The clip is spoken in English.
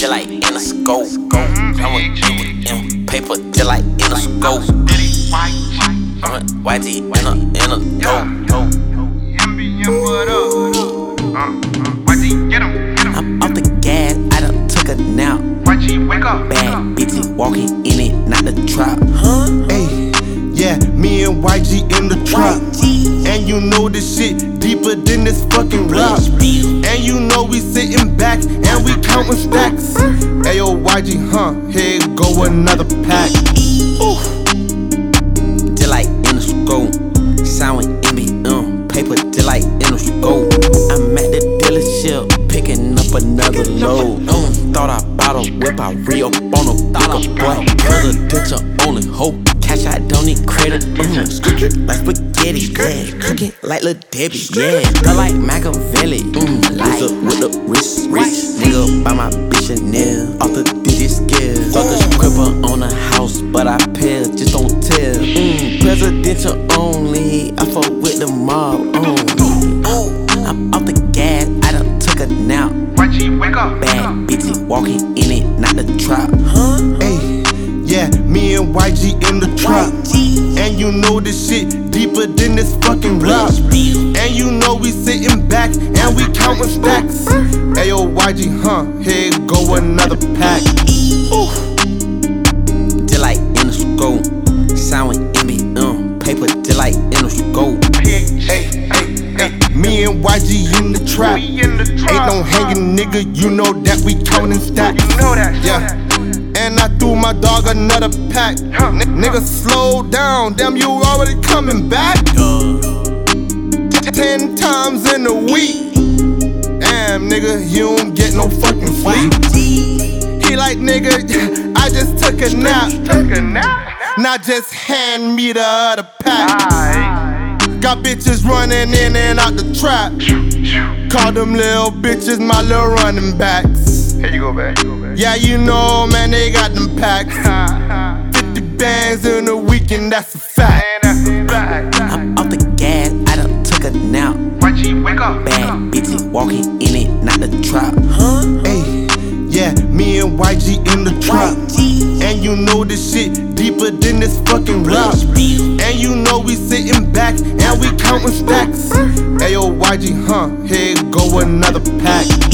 just like in a scope. I'm a paper just like in a scope. YG in a dope. YG, get him. I'm off the gas, I done took a nap. YG, wake up. Bad bitches walking in it, not the trap. Ayy, yeah, me and YG in the trap. And you know this shit deeper than this fucking rap. And you know we sitting back and we counting stacks. Ayo, YG, here go another pack. Just like in a scope. Sound with MBM, paper just like in a scope. I'm at the dealership, picking up another load. Thought I bought a whip, I re-up on a bigger boy. Presidential only hope. Cash I don't need credit. Cook it like spaghetti, yeah. Cook it like Lil Debbie, yeah. Feel like Machiavelli, like with the wrist. Nigga buy my bitch Chanel off the digit scale. Fuck a scribble on a house, but I pay, just don't tell. Presidential only, I fuck with the mob. I'm off the gas, I done took a nap. YG, wake up. Bad bitches walking in it, not the trap. Ayy, yeah, me and YG in the trap. And you know this shit deeper than this fucking rap. And you know we sitting back and we counting stacks. Ayo, YG, here go another pack. Just like in a scope. Sound with MBM, paper just like in a scope. Me and YG in the trap. Ain't no hanging nigga, you know that we counting stacks. You know that. Yeah. And I threw my dog another pack. Nigga, slow down, damn, you already coming back. 10 times in a week. Damn, nigga, you don't get no fucking sleep. He like, nigga, I just took a nap. Now just hand me the other pack. Got bitches running in and out the trap. Call them little bitches my little running backs. Here you go back. Yeah, you know, man, they got them packs. 50 bands in a weekend, that's a fact. I'm off the gas, I done took a nap. YG, wake up. Bad bitches walking in it, not the trap. Ayy, yeah, me and YG in the trap. And you know this shit deeper than this fucking rap. And you know we sitting back and we counting stacks. Ayo, YG, here go another pack.